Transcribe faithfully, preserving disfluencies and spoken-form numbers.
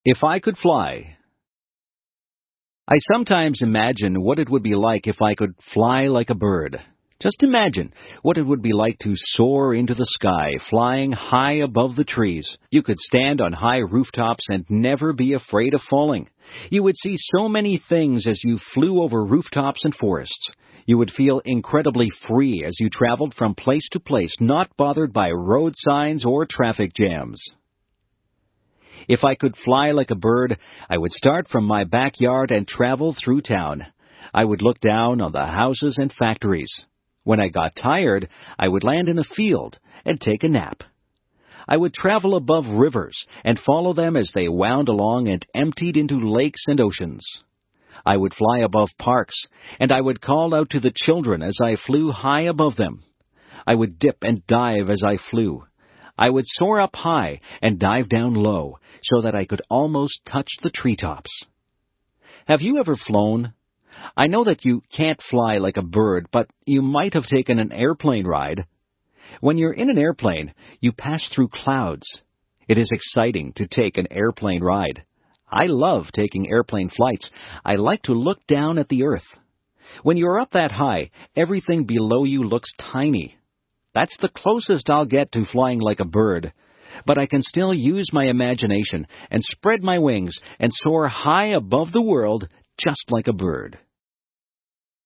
If I could fly. I sometimes imagine what it would be like if I could fly like a bird. Just imagine what it would be like to soar into the sky, flying high above the trees. You could stand on high rooftops and never be afraid of falling. You would see so many things as you flew over rooftops and forests. You would feel incredibly free as you traveled from place to place, not bothered by road signs or traffic jams. If I could fly like a bird, I would start from my backyard and travel through town. I would look down on the houses and factories. When I got tired, I would land in a field and take a nap. I would travel above rivers and follow them as they wound along and emptied into lakes and oceans. I would fly above parks, and I would call out to the children as I flew high above them. I would dip and dive as I flew. I would soar up high and dive down low so that I could almost touch the treetops. Have you ever flown? I know that you can't fly like a bird, but you might have taken an airplane ride. When you're in an airplane, you pass through clouds. It is exciting to take an airplane ride. I love taking airplane flights. I like to look down at the earth. When you're up that high, everything below you looks tiny. That's the closest I'll get to flying like a bird. But I can still use my imagination and spread my wings and soar high above the world just like a bird.